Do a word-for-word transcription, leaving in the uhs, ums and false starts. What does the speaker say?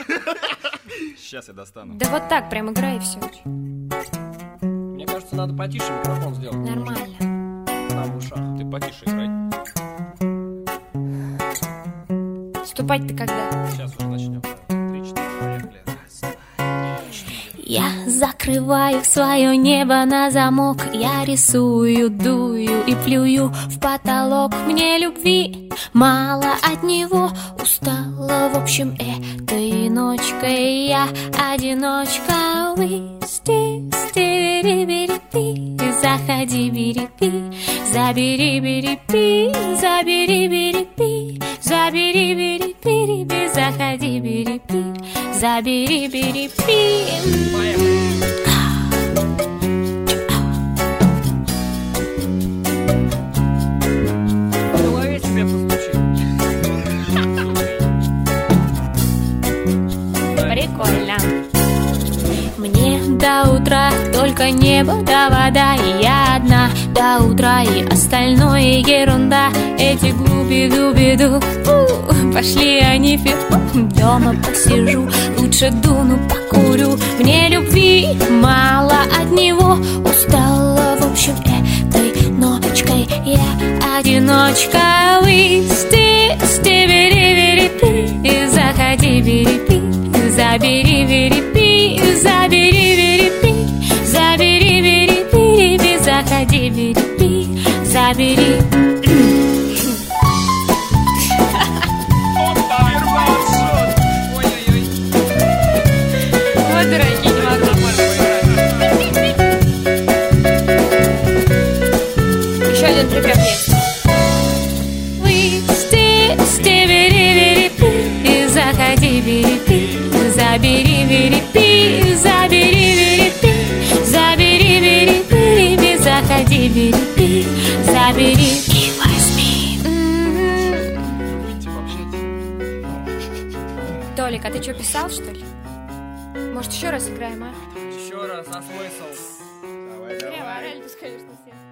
Сейчас я достану. Да вот так, прям играй и все. Мне кажется, надо потише микрофон сделать. Нормально. Там в ушах. Ты потише играй. Вступать-то когда? Сейчас уже начнем. Три-четыре, поехали. Я закрываю свое небо на замок. Я рисую, дую и плюю в потолок. Мне любви мало от него. Устала, в общем, этой ночкой я одиночка. Высти, стири-бири-пи, заходи, бири-пи, забери, бири-пи, забери, бири-пи, забери, бири-пи, заходи, бири-пи, забери, бири-пи. В голове тебе постучи. Прикольно. Мне до утра только небо да вода, и я одна до утра, и остальное ерунда. Эти глуби-дуби-ду, пошли они фиг, дома посижу, лучше дуну покурю. Мне любви мало от него, устала, в общем, этой ночкой я одиночка. Высти, стибери-бери-пи, заходи, бери-пи, забери, бери-пи, забери, бери-пи, забери, бери-пи, заходи, бери-пи, забери. Ой-ой-ой. Вот дураки, не могу. Еще один припев есть. Высти, стибери-бери-пи, заходи, бери-пи, забери, бери-пи, забери, бери-пи, забери, бери-пи, заходи, бери-пи, забери и возьми. Выйти пообщаться. Толик, а ты что, писал, что ли? Может, еще раз играем, а? Еще раз, а смысл? Давай, Прямо давай. орали, конечно, все.